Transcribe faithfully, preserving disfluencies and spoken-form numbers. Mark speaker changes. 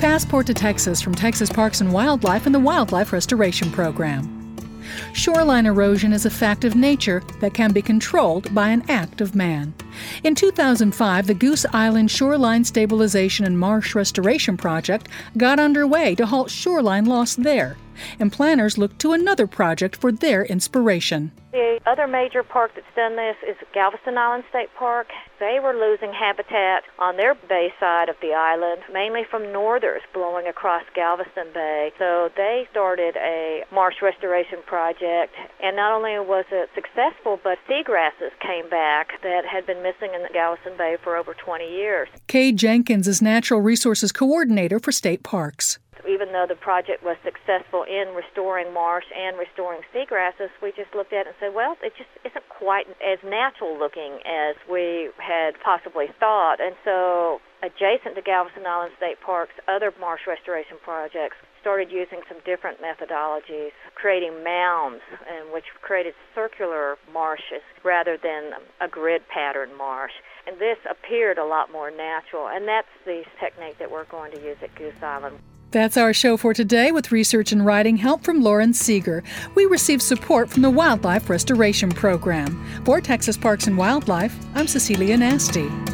Speaker 1: Passport to Texas from Texas Parks and Wildlife and the Wildlife Restoration Program. Shoreline erosion is a fact of nature that can be controlled by an act of man. In two thousand five, the Goose Island Shoreline Stabilization and Marsh Restoration Project got underway to halt shoreline loss there, and planners looked to another project for their inspiration.
Speaker 2: The other major park that's done this is Galveston Island State Park. They were losing habitat on their bay side of the island, mainly from northers blowing across Galveston Bay. So they started a marsh restoration project, and not only was it successful, but seagrasses came back that had been missing in Galveston Bay for over twenty years.
Speaker 1: Kay Jenkins is Natural Resources Coordinator for State Parks.
Speaker 2: Even though the project was successful in restoring marsh and restoring seagrasses, we just looked at it and said, well, it just isn't quite as natural looking as we had possibly thought. And so adjacent to Galveston Island State Park's other marsh restoration projects started using some different methodologies, creating mounds, and which created circular marshes rather than a grid pattern marsh. And this appeared a lot more natural, and that's the technique that we're going to use at Goose Island.
Speaker 1: That's our show for today, with research and writing help from Lauren Seeger. We received support from the Wildlife Restoration Program. For Texas Parks and Wildlife, I'm Cecilia Nasty.